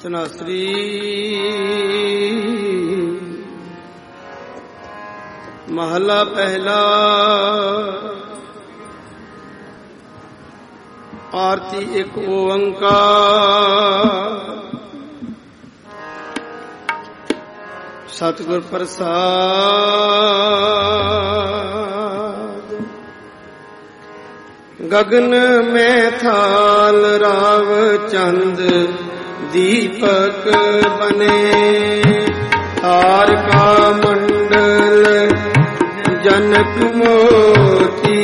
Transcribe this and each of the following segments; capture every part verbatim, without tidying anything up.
ਤਨਾਸਰੀ। ਮਹਲਾ ਪਹਿਲਾ। ਆਰਤੀ ਇੱਕ ਓੰਕਾਰ ਸਤਿਗੁਰ ਪ੍ਰਸਾਦ। ਗगन में थाल राव चंद दीपक बने। तारका मंडल जनक मोती।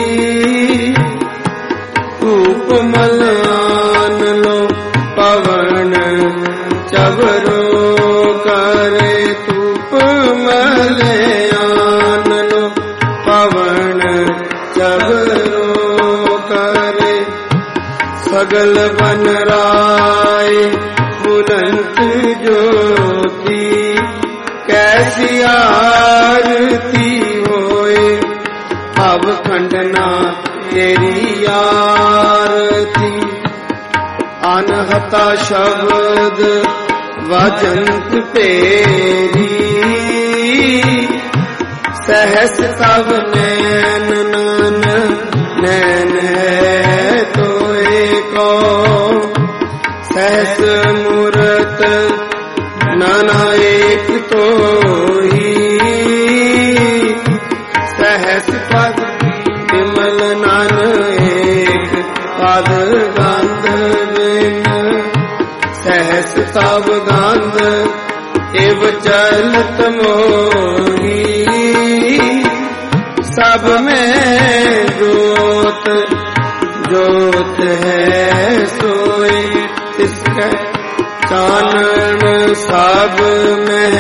उपमल आन लो पवन चवरो करे। उपमल आन लो पवन चवरो करे। सगल बन राय बुलंद ज्योति। कैसी आरती होए अब खंडना तेरी आरती। अनहता शब्द वजंत पेरी। सहस तब नैन नन नैन है तो एको। सहस मूरत नाना एक तो ही। सहस पद विमल नन एक पद गंध बिन। सहस तब गंध एव चलत मोही। सब में जोत जोत है सोए। तिसके चानन सब में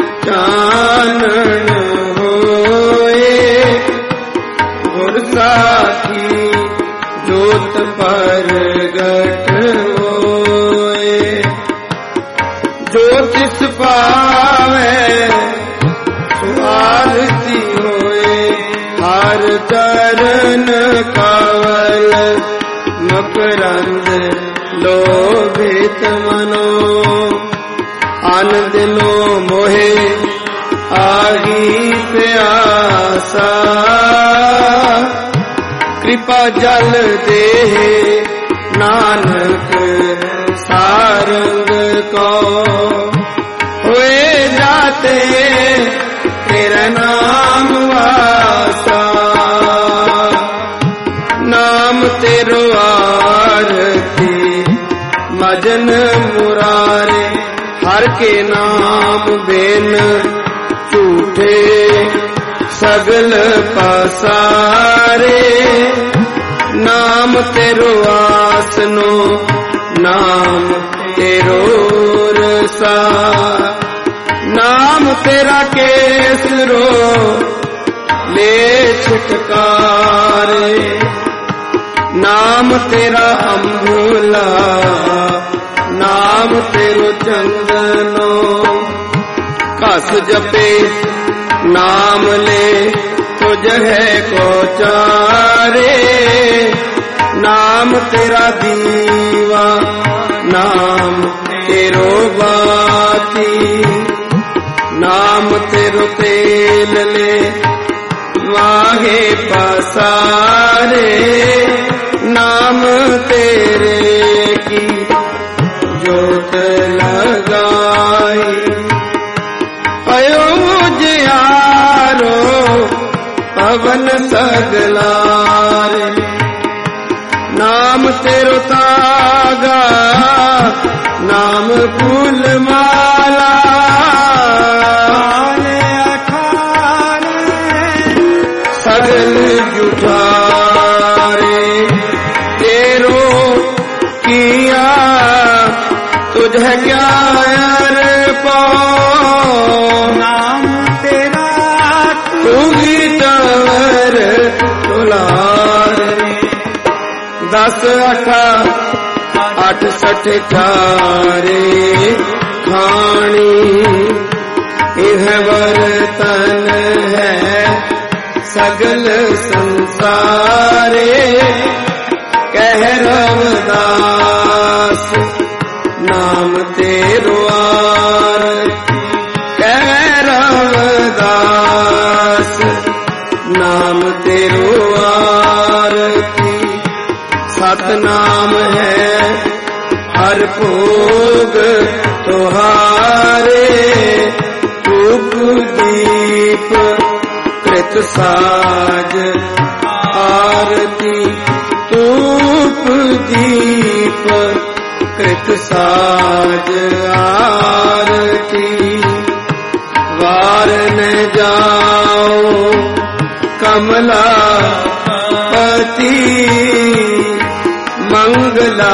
चानन होए। गुर साखी जोत परगट होए। जो तिस पावे आरती होए। हर चरण कवल मकरंद लोभित मनो। आनंद लो मोहे आगी प्यासा। कृपा जल देह नानक सारंग को। होए जाते तेरा नाम वासा। नाम तेरो आरती मजन मुरारे। हर के नाम बिन झूठे सगल पसारे। नाम तेरो आसनो नाम तेरो रसा। नाम तेरा केसरो ले छिटकारे। नाम तेरा अम्बुला नाम तेरो चंदनो। कस जपे नाम ले तो जहे को चारे। नाम तेरा दीवा नाम तेरो बाती। नाम तेरो तेल ले वाहे पसारे। नाम तेरे की जोत लगाई। अयोध्यारो पवन सगलारे। नाम तेरो तागा नाम फूल माला। सगल जुठारे तेरो किया। तुझे क्या नाम तेरा तू ही तवर तुलारे। दस अठा अठ सठ चारे खानी। यह बर्तन है सगल संसारे। कह रविदास नाम नाम तेरो आरती कह रविदास, नाम तेरो आरती। सतनाम है हर भोग तुहारे, धूप दीप कृत साज आरती, धूप दीप कृत साज आरती। वार न जाओ कमलापति, मंगला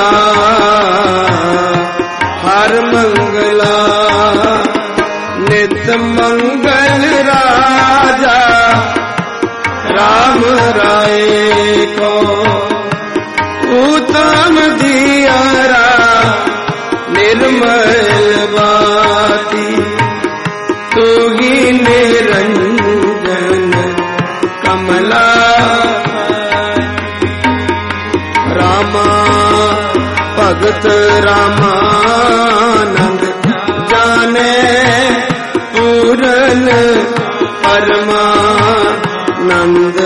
हर मंगला, नित मंगल राजा राम राय को। उत्तम दियारा निर्मल बाती, तू ही निरंजन कमला। रामा भगत रामानंद जाने, पूरन परमानंद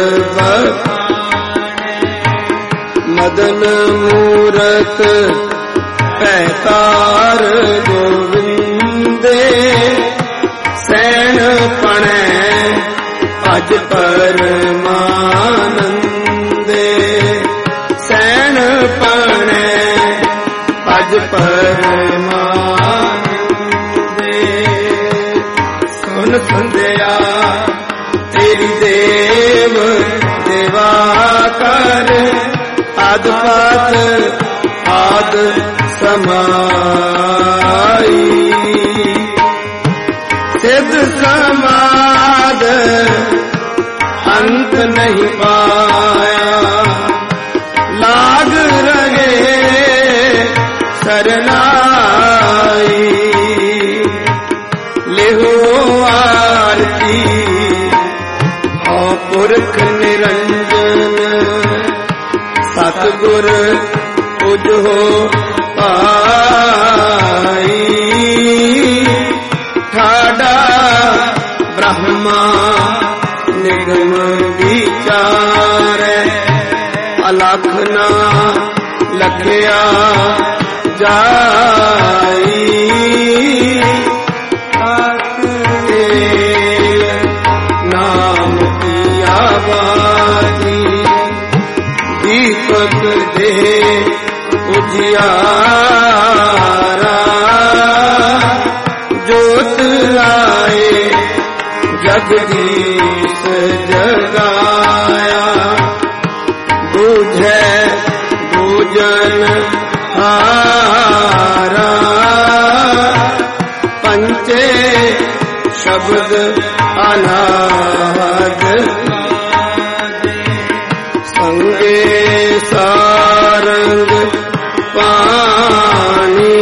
मदन मूरत पैतार गोविंदे। सैन पणै अज परमानंदे, सैन पणै अज परमानंदे। सुन संध्या तेरी देव देवा कर, आद पात आद समाई। सिद्ध समाद अंत नहीं पाया, लाग रहे सरनाई। लेहो आरती औ पुरख निरंजन, सतगुर तुझ हो पाई। ठाडा ब्रह्मा निगम विचार, अलख ना लखया जाई। नाम पिया बाजी, दीपक दे उजियारा। जोत लाए जगदीश जगाया, बुझे पूजन हारा। पंचे शब्द अनाद, संगे सारंग पानी।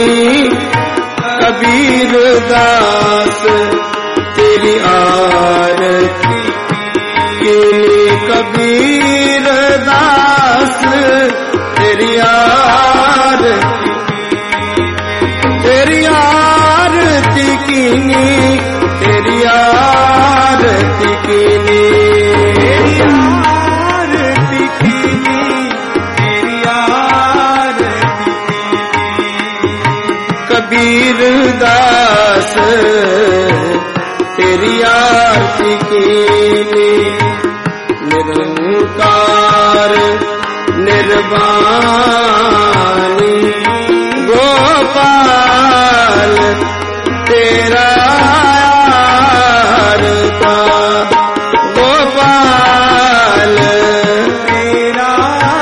कबीर दास तेरी आरती कीनी, कबीर दास तेरी आरती, तेरी आरती कीनी, तेरी आरती कीनी, तेरी आरती कीनी, तेरी आरती कीनी। कबीर दास तेरी आरती कीनी। निरंकार निर्वाणी गोपाल तेरा आरता, गोपाल तेरा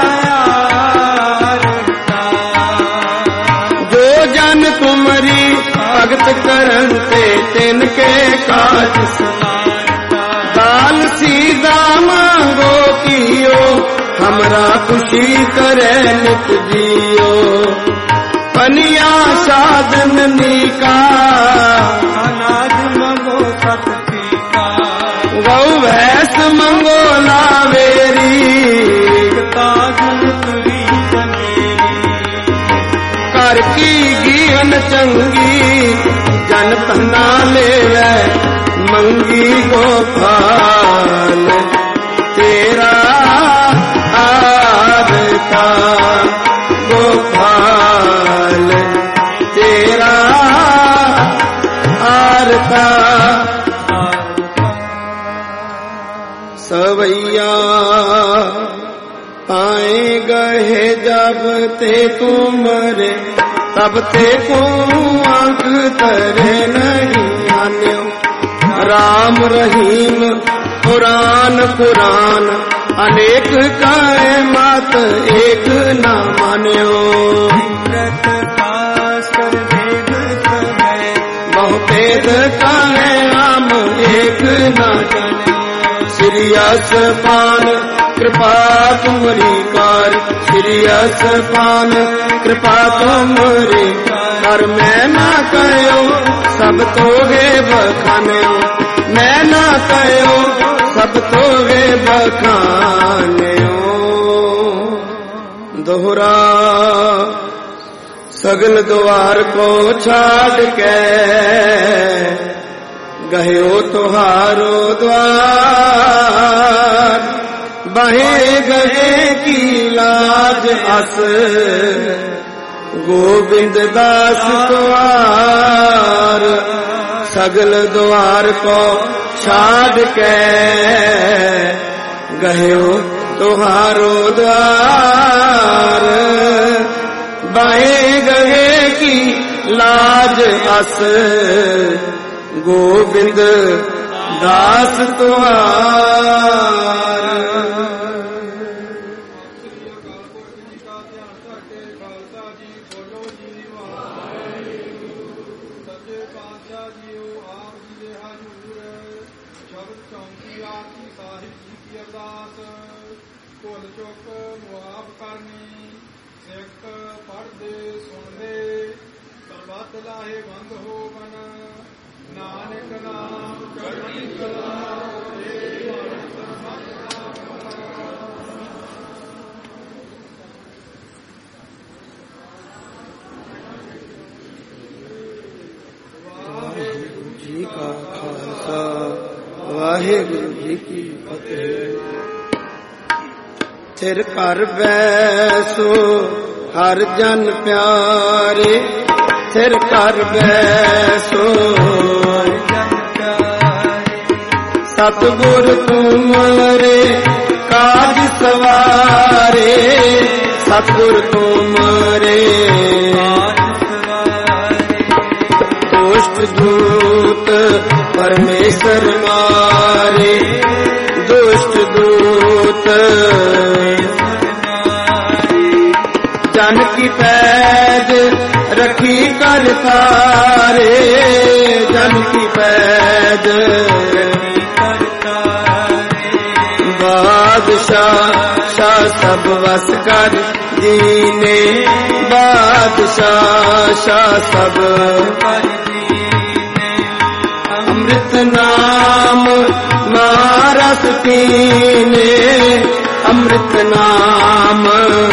आरता। जो जन तुमरी भगत करन ते तिनके काज समाता। दान सीधा मांगो कियो, हमरा खुशी करे नित जियो। पनिया साधन नीका, अनाज मंगो सत्ती का। गौ भैंस मंगो लावेरी, ताज तुरी जनेरी। कर की गीहन चंगी जन धना लेवै मंगी गोपाल तेरा आरता गोपाल तेरा आरता सवैया आए गए जब ते तुमरे तब ते को आंख तरे नहीं मान्यो राम रहीम कुरान कुरान अनेक काए मात एक न मान्यो बहुतेद काए आम एक न जाने श्री असपान कृपा तुमरी कार श्री असपान कृपा तुमरी कर मैं ना कहो सब तोगे बखान्यो मैं ना कहो सब तोगे बखान्यो दोहरा सगल द्वार को छाड़ के गयो तुहारो द्वार बहे गए की लाज अस गोविंद दास द्वार सगल द्वार को छाड़ के गयो तुहारो द्वार बहे गए की लाज अस गोविंद दास तुहार ਲਾਹੇ ਬੰਦ ਹੋ ਮਨ ਨਾਨਕ ਨਾਮ ਚੜ੍ਹਦੀ ਕਲਾ ਵਾਹਿਗੁਰੂ ਜੀ ਕਾ ਖਾਲਸਾ ਵਾਹਿਗੁਰੂ ਜੀ ਕੀ ਫਤਿਹ। ਥਿਰ ਘਰ ਬੈਸੋ ਹਰ ਜਨ ਪਿਆਰੇ ਸਿਰ ਕਰ ਬੈਸੋ ਸਤਿਗੁਰ ਤੁਮਰੇ ਕਾਜ ਸਵਾਰੇ ਸਤਿਗੁਰ ਤੁਮਰੇ ਦੁਸ਼ਟ ਦੂਤ ਪਰਮੇਸ਼ਰ ਮਾਰੇ ਦੁਸ਼ਟ ਦੂਤ जन की पैज रखी कर तारे जन की पैज बादशाह शाह सब वस कर दीने बादशाह शाह सब अमृत नाम मारस पीने अमृत नाम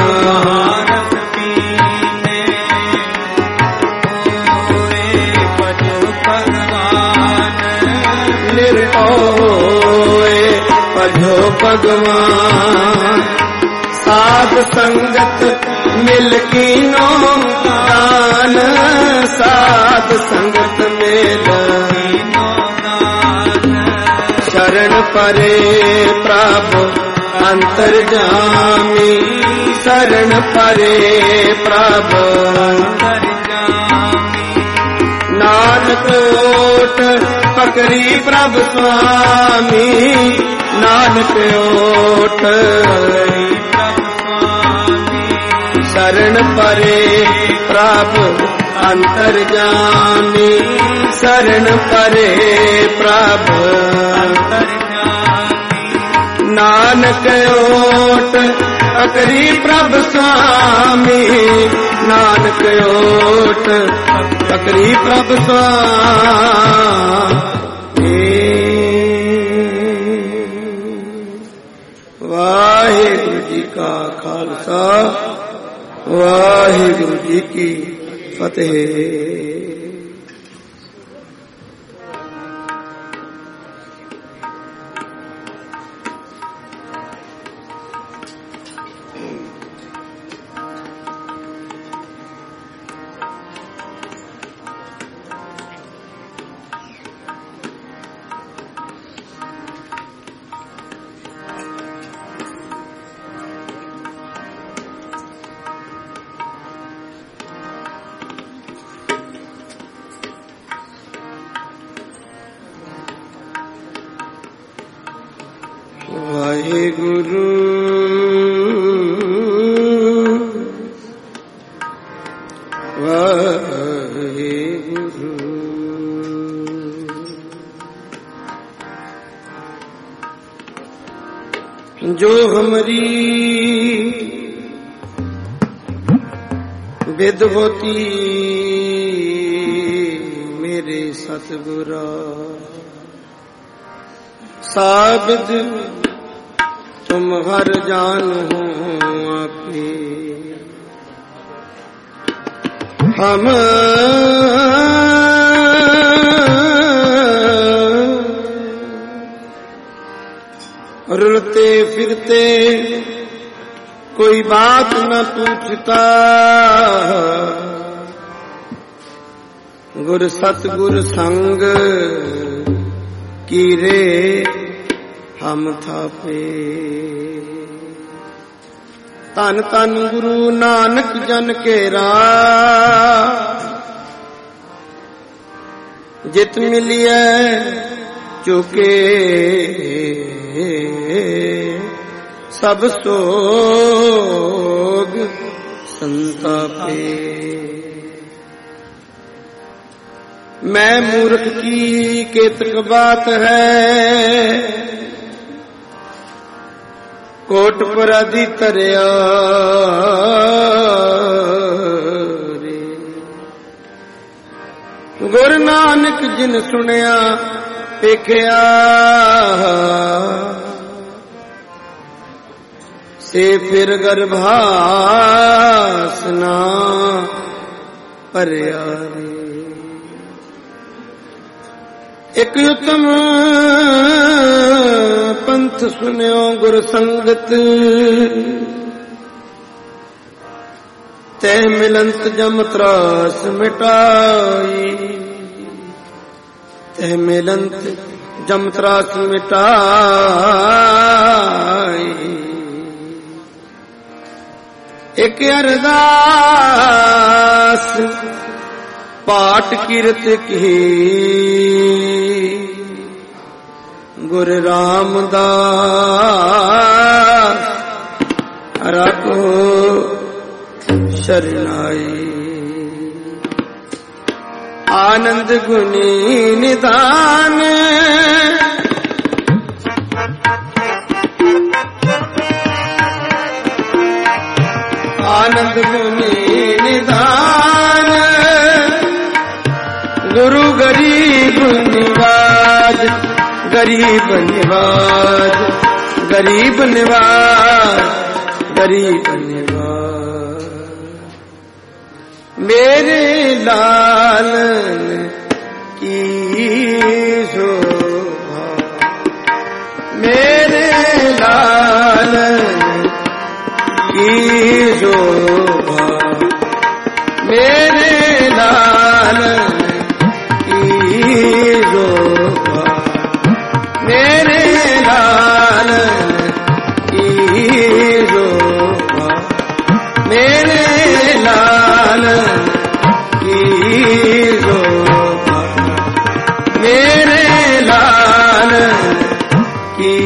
भजो भगवान साध संगत मिल कीनो दान साध संगत मिल शरण परे प्रभु अंतर्जामी शरण परे प्रभु नानक ओट पकड़ी प्रभु स्वामी नानक ओट शरण परे प्रभु अंतर्जामी शरण परे प्रभु नानक ओट पकड़ी प्रभु स्वामी नानक ओट पकड़ी प्रभु स्वामी। वाहिगुरु जी का खालसा वाहिगुरु जी की फतेह। वाहेगुरु वाहेगुरु जो हमारी विद होती मेरे सतगुरा साबिद तुम हर जान हो आपे हम रुलते फिरते कोई बात न पूछता गुर सतगुर संग की रे हम थापे। तन तन गुरु नानक जन केरा जित मिलिए चुके सब सोग संतापे। मैं मूर्ख की केतक बात है कोट पर आदि तरया रे। गुर नानक जिन सुनिया पेखिया से फिर गर्भासना परया रे। एक उत्तम पंथ सुनियो गुर संगत तह मिलंत जम त्रास मिटाई तह मिलंत जम त्रास मिटाई। एक अरदास पाठ कीरत की गुर रामदास रखो शरणाई। आनंद गुनी निदान आनंद गुनी निदान गुरु गरीब निवाज गरीब निवाज गरीब निवाज गरीब निवाज। मेरे लालन की शोभा मेरे लालन की शोभा मेरे लालन मेरे लालन की शोभा मेरे लालन की शोभा मेरे लालन की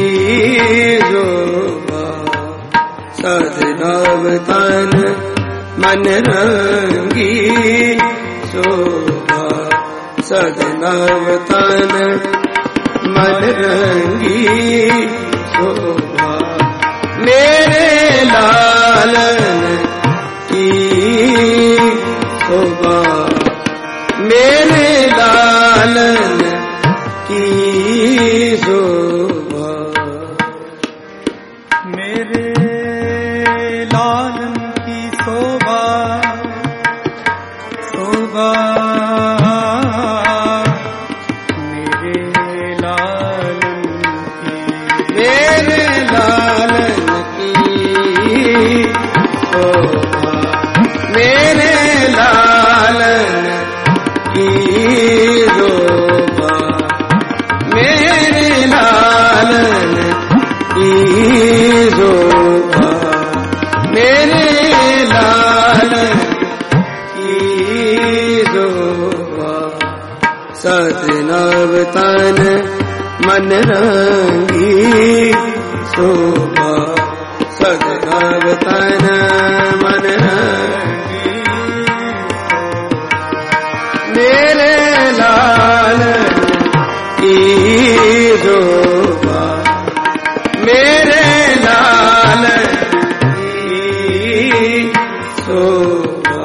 शोभा। सजनव तन मन रंगी शोभा सजनव तन मन रंगी शोभा मेरे लालन की शोभा मेरे लालन की शोभा। मेरे लालन की शोभा मेरे लालन की शोभा, मेरे लालन की शोभा, मेरे लालन की शोभा। सजनव तन मन रंगी शोभा, सजनव तन मन रंगी, मेरे लालन की शोभा, मेरे लालन की शोभा।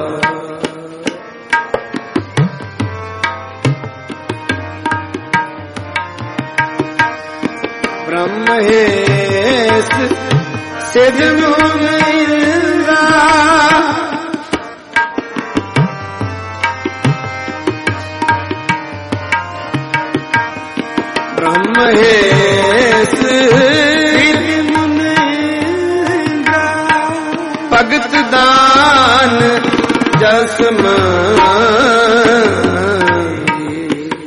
ब्रह्महेश सिद्ध मुनिंद्रा, ब्रह्महेश सिद्ध मुनिंद्रा, भगत दान जस मांगी,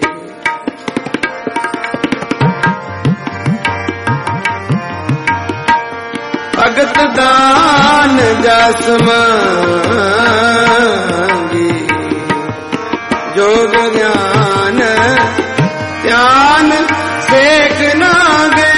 भगत दान जस मांगी, जोग ज्ञान ध्यान सेक नागे,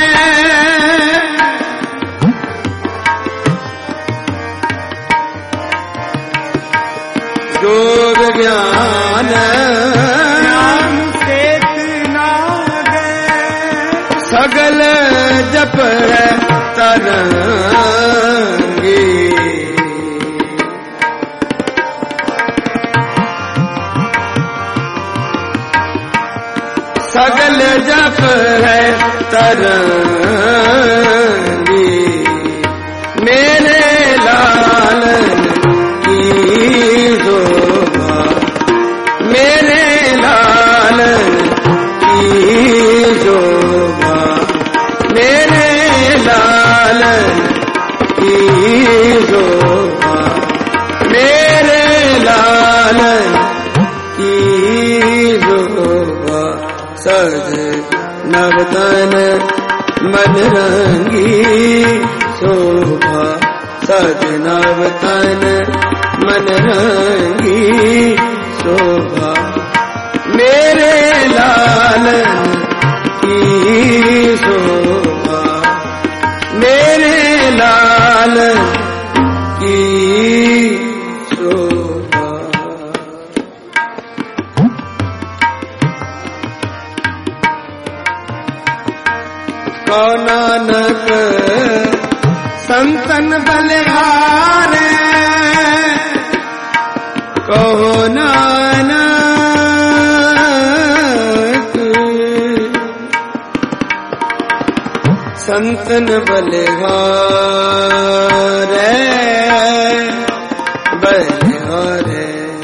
जोग ज्ञान ध्यान सेक नागे, सगल जप तरंगी, सगल जप है तरंगी, मेरे लालन की शोभा, मेरे लालन की शोभा, मेरे लालन की शोभा, मेरे लालन की शोभा। सज नवतन मन रंगी शोभा, सज नवतन मन रंगी शोभा, मेरे लालन की शोभा, मेरे लालन की शोभा। कहो नानक संतन बलिहारे, कहो नानक संतन बलिहारे, बलिहारे,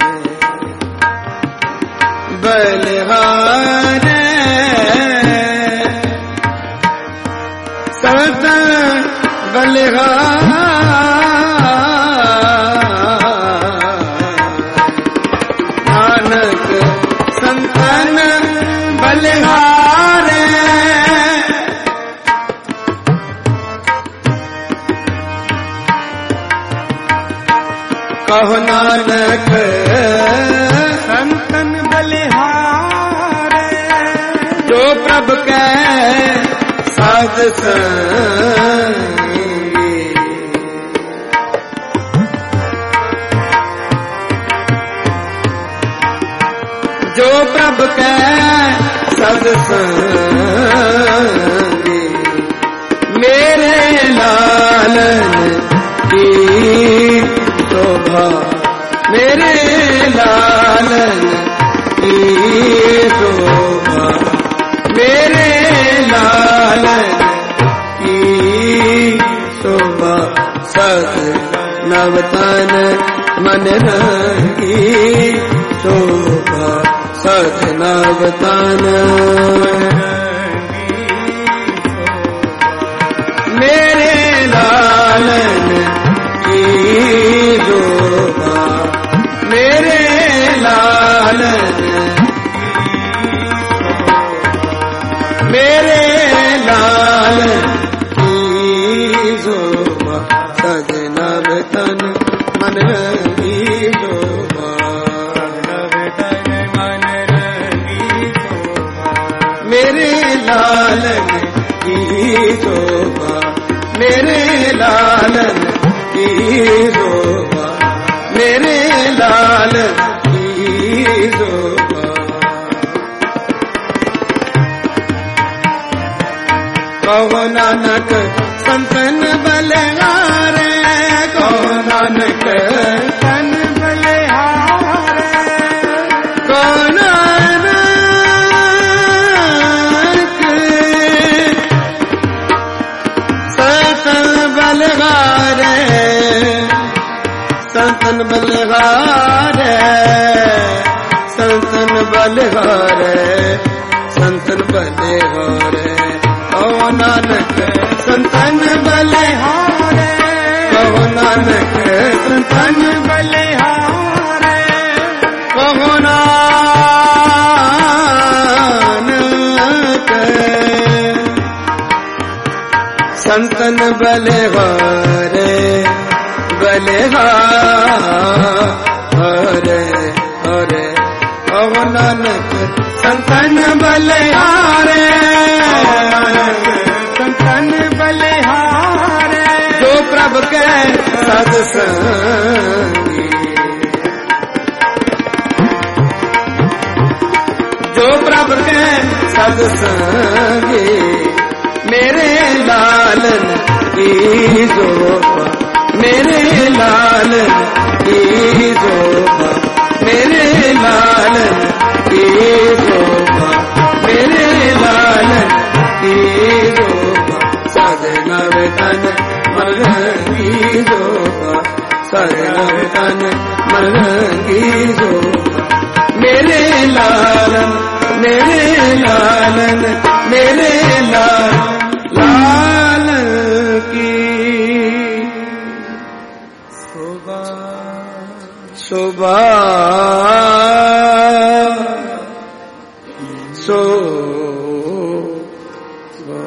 बलिहारे, संतन बलिहारे, नानक संतन बलिहारे, कहो नानक संतन बलिहारे, जो प्रभु के साध संगी, जो प्रभु के साध संगी, मेरे लालन की शोभा, मेरे लालन की शोभा, मेरे लालन की शोभा। सत नवतन मन रंगी शोभा, सत नवतन मेरे लालन की शोभा, जोगा। कहो नानक संतन बलिहारे, कहो नानक संतन बलिहारे, कहो नानक संतन बलिहारे, संतन बलिहारे, संतन बलिहारे, संतन बलिहारे। कहो नानक संतन बलिहारे, कहो नानक संतन बलिहारे, कहो नानक संतन बलिहारे, बलिहारे हरे। कहो नानक संतन बलिहारे, संतन बलिहारे, जो प्रभु के सद संगी, जो प्रभु के सद संगी, मेरे लालन की जोबा, मेरे लालन की जोबा, मेरे लालन की जोबा, मेरे लालन की जोबा। सदनव तन मरंगी जोबा, सदनव तन मरंगी जोबा, मेरे लालन, मेरे लालन, मेरे लालन, लालन की शोभा, शोभा, शोभा।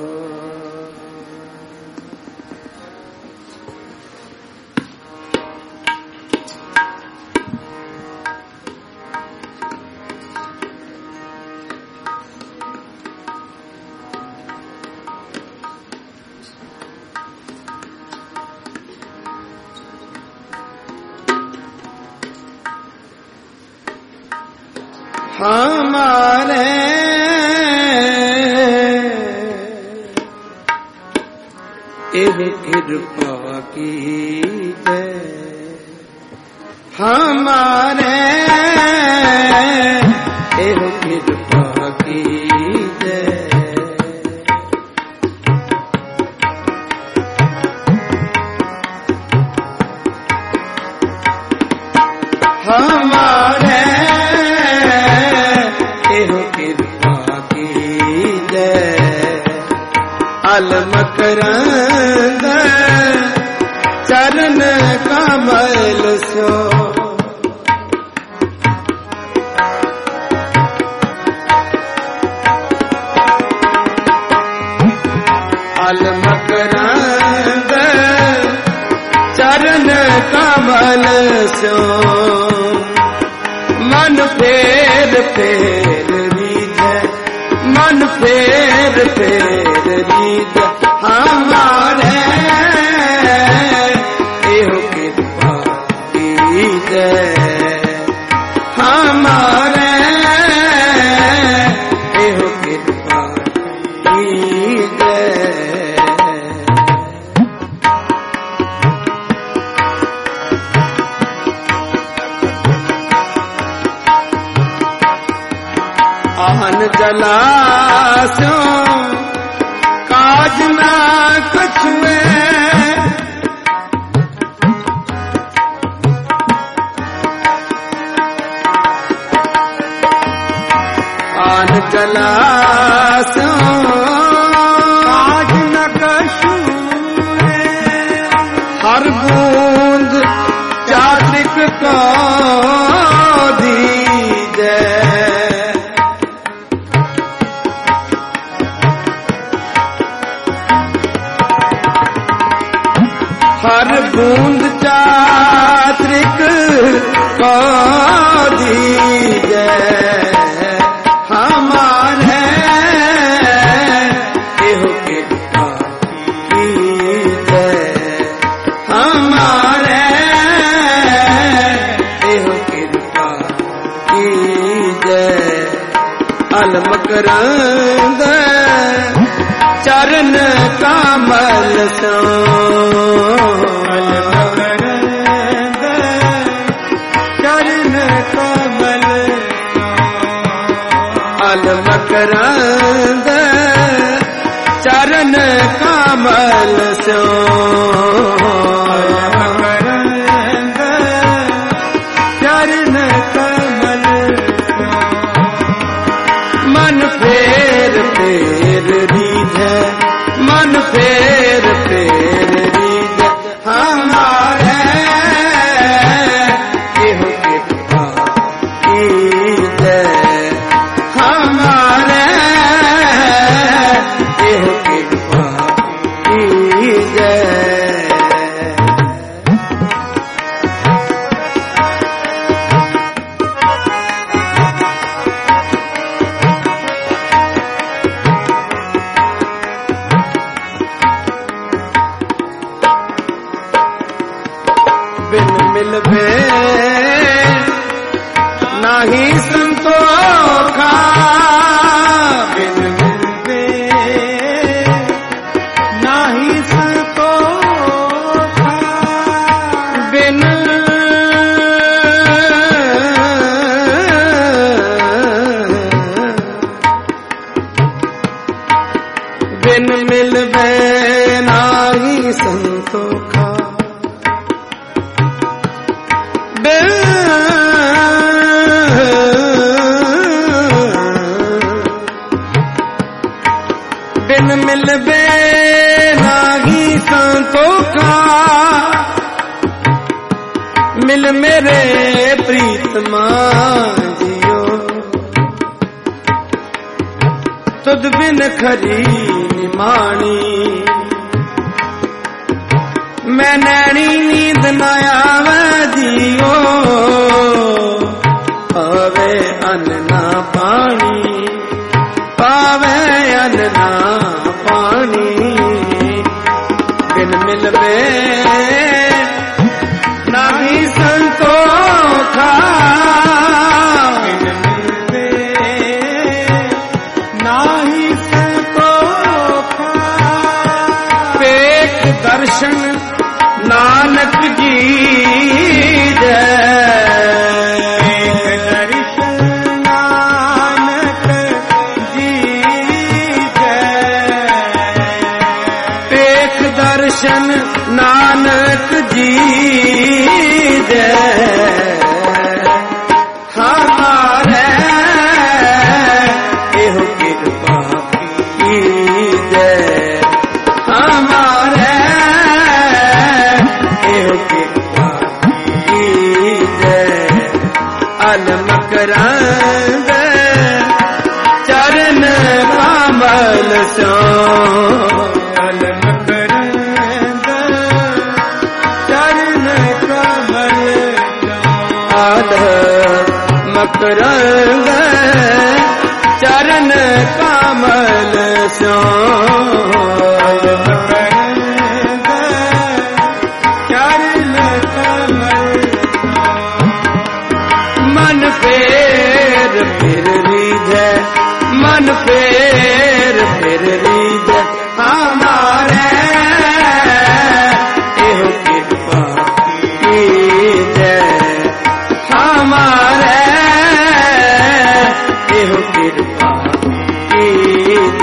हमारे एह कृपा की जय, हमारे एह कृपा की जय। हमारे अलमकरंद चरण कमल सो, अलमकरंद चरण कमल सो, मन फेर फेर रीझै, मन फेर फेर रीझै। हमारे एहो कृपा कीजै, हमारे एहो कृपा कीजै। आन जलासो काज ना कुछ में, आन जलासो काज न कछु में, हर बूंद चात्रिक को दीजै। हर बूंद चात्रिक को दीजै, हमारे एहो कृपा कीजै, हमारे एहो कृपा कीजै। मकरंद चरण कमल सो चरण कमल अल मकरंद चरण कमल सो चरण कमल मन फेर फेर रीझ मन फेर फेर रीझ हमारे केहू कृपा कीज हमारे केहू कृपा कीज बिन मिलबे नाही संतोखा बिन मिलबे नाही संतोखा बिन बिन मिलबे नाही संतोखा बिन मिलबे नाही संतोखा मिल मेरे प्रीतमा जियो तुद बिन खरी निमाणी मैं नैनी नींद न आवे जियो पावे अन्न ना पानी पावे अन्न ना पानी बिन मिलबे नाही संतोखा बिन मिलबे नाही संतोखा पेख दर्शन नानक जी एक दर्शन नानक जी पेख दर्शन नानक जी हमारे एहो कृपा कीज हमारे एहो कृपा कीज अल मकरंद चरण कमल सो अल मकरंद चरण कमल अल मकरंद चरण कमल सो अल मकरंद चरण कमल मन फेर फिर रीझ मन फेर फिर रीझ हमारे एहो कृपा कीज हमारे एहो कृपा कीज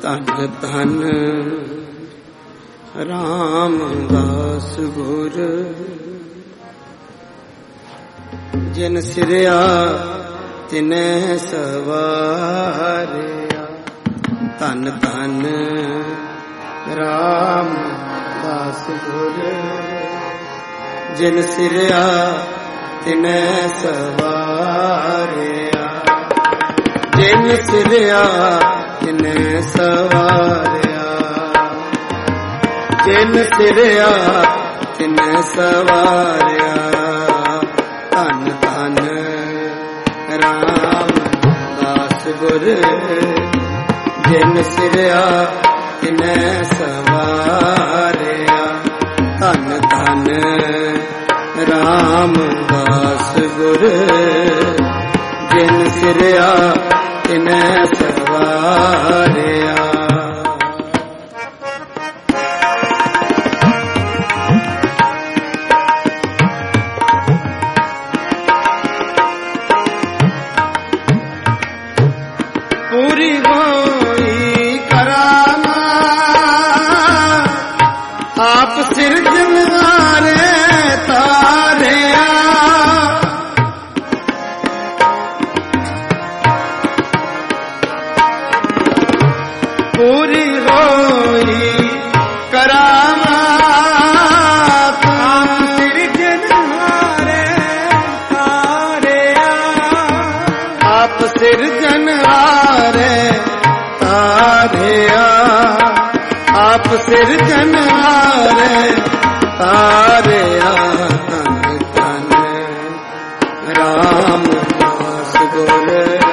ਧਨ ਧਨ ਰਾਮਦਾਸ ਗੁਰ ਜਿਨ ਸਿਰਿਆ ਤਿਨੈ ਸਵਾਰਿਆ। ਧਨ ਧਨ ਰਾਮਦਾਸ ਗੁਰ ਜਿਨ ਸਿਰਿਆ ਤਿਨੈ ਸਵਾਰਿਆ। ਜਿਨ ਸਿਰਿਆ ਤਿਨੈ ਸਵਾਰਿਆ। ਜਿਨ ਸਿਰਿਆ ਤਿਨੈ ਸਵਾਰਿਆ। ਧਨ ਧਨ ਰਾਮਦਾਸ ਗੁਰ ਜਿਨ ਸਿਰਿਆ ਤਿਨੈ ਸਵਾਰਿਆ। ਧਨ ਧਨ ਰਾਮਦਾਸ ਗੁਰ ਜਿਨ ਸਿਰਿਆ ਤਿਨੈ ਸਵਾਰਿਆ। ਪੂਰੀ ਹੋਈ ਕਰਾਮਾਤ ਆਪ ਸਿਰਜਣਹਾਰੇ ਤਾਰਿਆ। ਪੂਰੀ ਹੋਈ ਕਰਾਮਾਤ ਆਪ ਸਿਰਜਣਹਾਰੇ ਤਾਰਿਆ। ਆਪ ਸਿਰਜਣਹਾਰੇ ਤਾਰਿਆ। ਆਪ ਸਿਰਜਣਹਾਰੇ ਤਾਰਿਆ। ਧਨ ਧਨ ਰਾਮਦਾਸ ਗੁਰ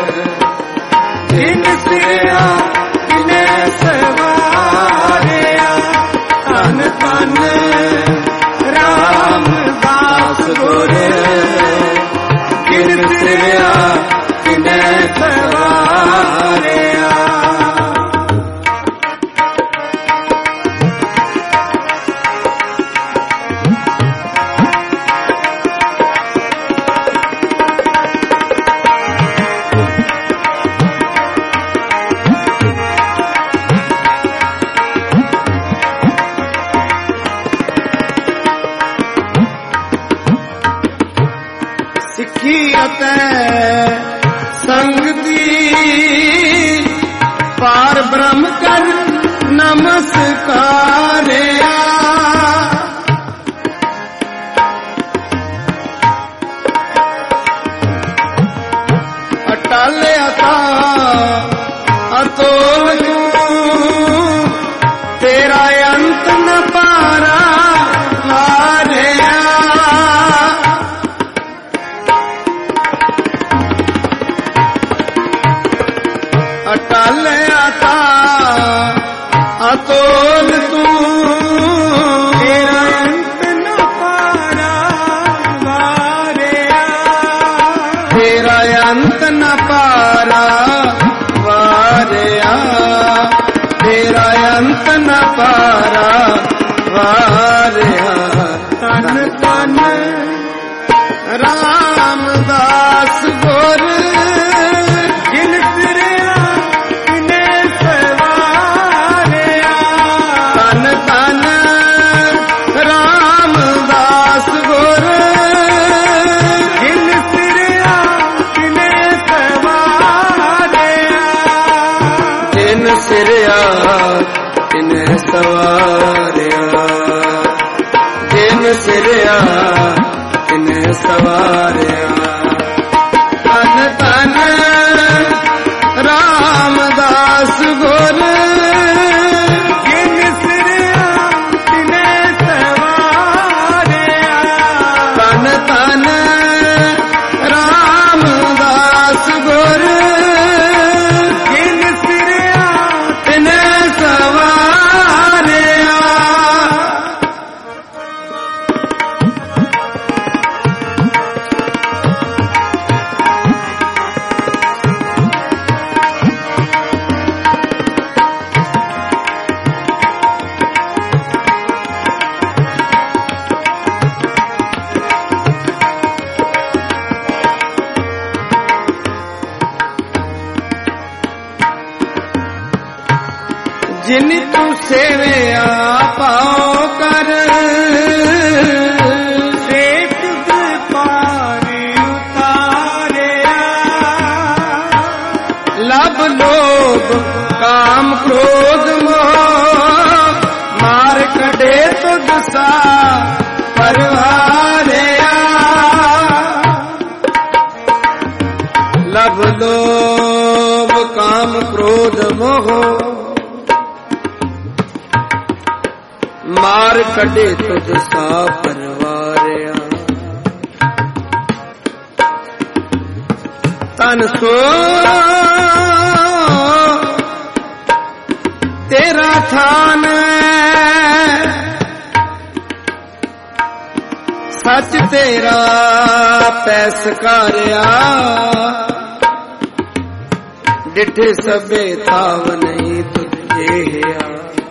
ਜਿਨ ਸਿਰਿਆ ਤਿਨੈ ਸਵਾਰਿਆ। ਧਨ ਧਨ ਰਾਮਦਾਸ ਗੁਰ ਜਿਨ ਸਿਰਿਆ ਤਿਨੈ ਸਵਾਰਿਆ। ਸਿੱਖੀ ਅਤੇ ਸੰਗਤੀ ਪਾਰ ਬ੍ਰਹਮ ਕਰ ਨਮਸਕਾਰਿਆ। ਅਟਲ ਅਤਾ ਅਤੋਲ ਤੇਰਾ ਅੰਤ ਨ ਪਾਰਾ ਵਾਰਿਆ। ਅਟਲ ਅਤਾ ਅਤੋਲ ਤੂੰ ਤੇਰਾ ਅੰਤ ਨ ਪਾਰਾ ਵਾਰਿਆ। ਤੇਰਾ ਅੰਤ ਨ ਪਾਰਾ ਵਾਰਿਆ। ਤੇਰਾ ਅੰਤ ਨ ਪਾਰਾ ਵਾਰਿਆ। ਧਨ ਧਨ ਰਾਮਦਾਸ ਗੁਰ ਜਿਨ ਸਿਰਿਆ ਤਿਨੈ ਸਵਾਰਿਆ। ਧਨ ਧਨ ਰਾਮਦਾਸ ਗੁਰ ਜਿਨ ਸਿਰਿਆ ਤਿਨੈ ਸਵਾਰਿਆ। ਜਿਨ ਸਿਰਿਆ ਤਿਨੈ ਸਵਾਰਿਆ। ਜਿਨ ਸਿਰਿਆ ਤਿਨੈ ਸਵਾਰਿਆ। ਧਨ ਧਨ ਰਾਮਦਾਸ ਗੁਰ ਜਿਨ ਸਿਰਿਆ ਤਿਨੈ ਸਵਾਰਿਆ। ਧਨ ਧਨ ਰਾਮਦਾਸ ਗੁਰ ਜਿਨ ਸਿਰਿਆ ਤਿਨੈ ਸਵਾਰਿਆ। जिन तू सेविया पाओ कर सेठ पारी उतारिया लब लोभ काम क्रोध मोह मार कढे तुझ सा परवारिया लब लोभ काम क्रोध मोह मार कढे तुझ सा परवारिया तन सो तेरा थान सच तेरा पैसकारिया डिठे सबे थाव नहीं तुझे हिया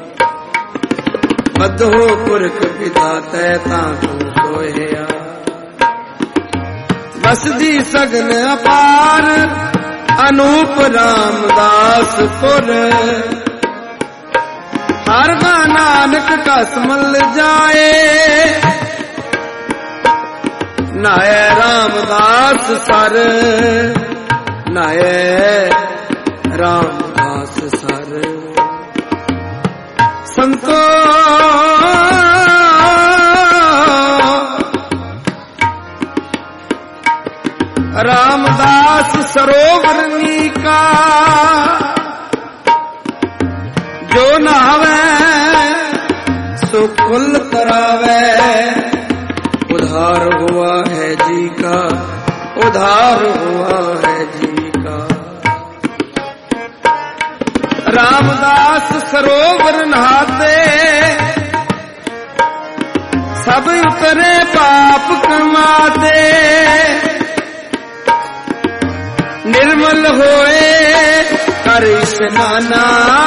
बधो पुरख विधाते तां तू सोहिया बसदी सगन अपार अनूप रामदास पुर हर गा नानक कस मल जाए नाय रामदास सर नाय रामदास सर संतो रामदास सरोवर नीका जो नहावे सो कुल तरावे उधार हुआ है जी का उधार हुआ है जी का रामदास सरोवर नहाते सब उतरे पाप कमाते निर्मल होए कर स्नाना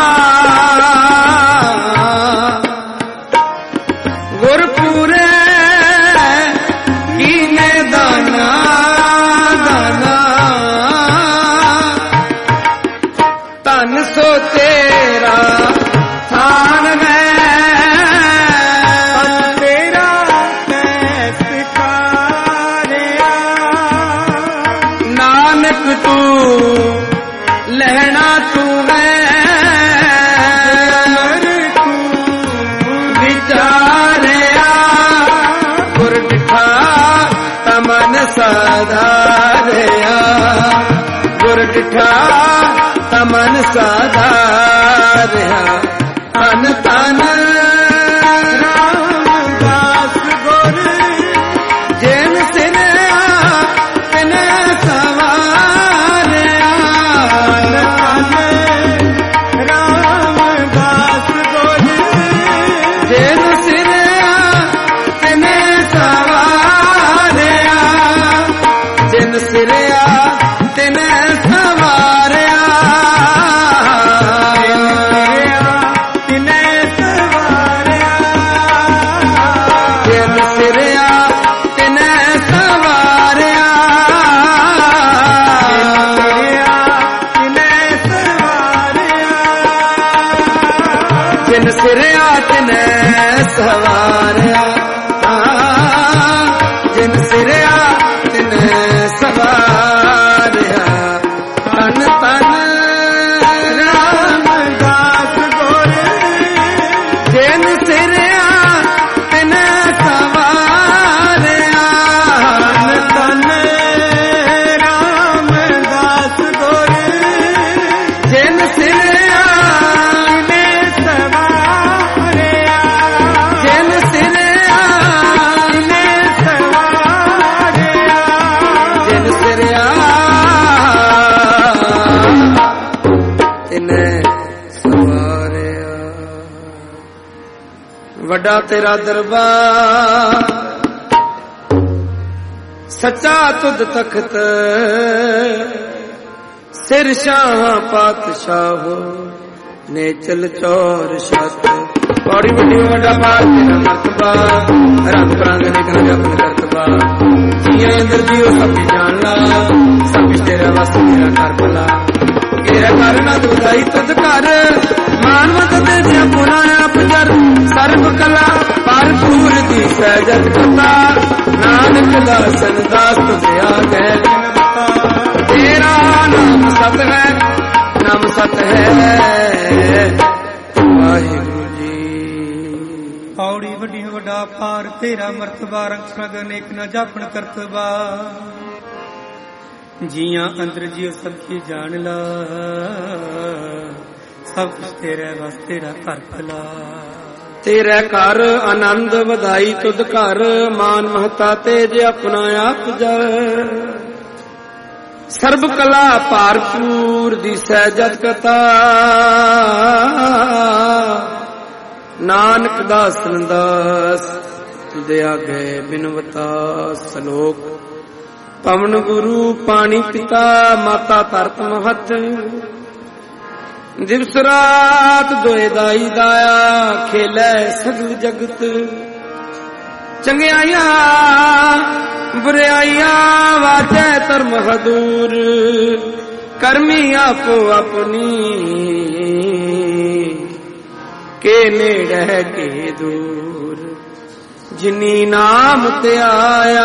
गुरपुरे कीने दाना दाना तन सो तेरा थान में तेरा पैसकारिया नानक तू लहना तू है विचारिया गुर डिठा तमन साधारिया गुर डिठा तमन साधारिया तन तन रामदास गुर जिन सिनया तिन सवारिया रामदास गुर जिन सिनया तिन सवारिया जिन सिरया तिन सवारिया तिने सवारिया जिन सिरया तिन सवारिया तिने सवारिया जिन सिरया तिन सवारिया जिन सिरया तिन सवारिया तन तन रामदास गुर जिन सिरया तिन सवारिया तन रामदास गुर जिन सिरया तिने सवारिया जिन सिरया तिने सवारिया जिन सिरया तिन सवारिया वड्डा तेरा दरबार सच्चा तुद तख्त सिर शाह पातशाह ने चल चौर छत पौड़ी वड्डी वड्डा पार तेरा मरतबा रंग बरंग ने कर जपन करतबा जिया अंदर जियो सब जान ला सब तेरा वास्ते मेरा कर भला ਤੇਰਾ ਘਰ ਨਾ ਦੁਦਾਈ ਤੁਧ ਘਰ ਮਾਨਵਤ ਦੇ ਜਿਆ ਪੁਨਾ ਆਪ ਜਰ ਸਰਬ ਕਲਾ ਭਰਪੂਰ ਦੀ ਸਹਿਜਤ ਕਥਾ ਨਾਨਕ ਦਾਸਨ ਦਾਸ ਤੁਧਿਆ ਗਏ ਤੇਰਾ ਨਾਮ ਸਤ ਹੈ ਨਾਮ ਸਤ ਹੈ ਵਾਹਿਗੁਰੂ ਜੀ। ਪੌੜੀ ਵੱਡੀ ਵੱਡਾ ਪਾਰ ਤੇਰਾ ਮਰਤਬਾ ਰੰਗ ਸੰਗ ਅਨੇਕ ਨਾ ਜਾਪਣ ਕਰਤਬਾ ਜੀਆਂ ਅੰਦਰ ਜੀਉ ਸਭ ਕੀ ਜਾਣ ਲਾ ਸਭ ਕੁਛ ਤੇਰੇ ਵਸ ਤੇਰਾ ਘਰ ਭਲਾ ਤੇਰੇ ਘਰ ਆਨੰਦ ਵਧਾਈ ਤੁਧ ਘਰ ਮਾਨ ਮਹਤਾ ਤੇਜ ਆਪਣਾ ਆਪ ਜਰ ਸਰਬ ਕਲਾ ਭਰਪੂਰ ਦੀ ਸਹਿਜਤ ਕਥਾ ਨਾਨਕ ਦਾਸਨ ਦਾਸ ਤੁਦੇ ਆਗੇ ਬਿਨਵਤਾ ਸਲੋਕ ਪਵਨ ਗੁਰੂ ਪਾਣੀ ਪਿਤਾ ਮਾਤਾ ਧਰਤ ਮਹਤ ਦਿਵਸ ਰਾਤ ਦੋਏ ਦਾਈ ਦਾਇਆ ਖੇਲੇ ਸਗਲ ਜਗਤ ਚੰਗਿਆਈਆਂ ਬੁਰਾਈਆਂ ਵਾਜੈ ਧਰਮ ਹਦੂਰ ਕਰਮੀ ਆਪੋ ਆਪਣੀ ਕੇ ਨੇੜੇ ਕੇ ਦੂਰ ਜਿਨੀ ਨਾਮ ਤੇ ਆਇਆ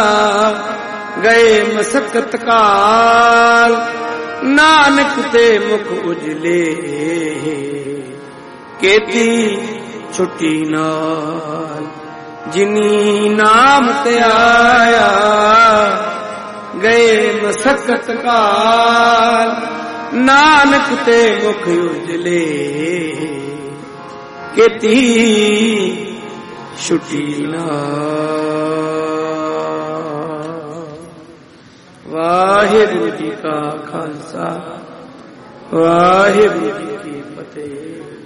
ਗਏ ਮਸਕਤ ਕਾਲ ਨਾਨਕ ਤੇ ਮੁਖ ਉਜਲੇ ਕੀਤੀ ਛੁੱਟੀ ਨਾਲ ਜਿਨੀ ਨਾਮ ਤੇ ਆਇਆ ਗਏ ਮਸਕਤ ਕਾਲ ਨਾਨਕ ਤੇ ਮੁਖ ਉਜਲੇ ਕੀਤੀ ਛੁੱਟੀ ਨਾਲ। ਵਾਹਿਗੁਰੂ ਜੀ ਕਾ ਖਾਲਸਾ ਵਾਹਿਗੁਰੂ ਜੀ ਕੀ ਫਤਿਹ।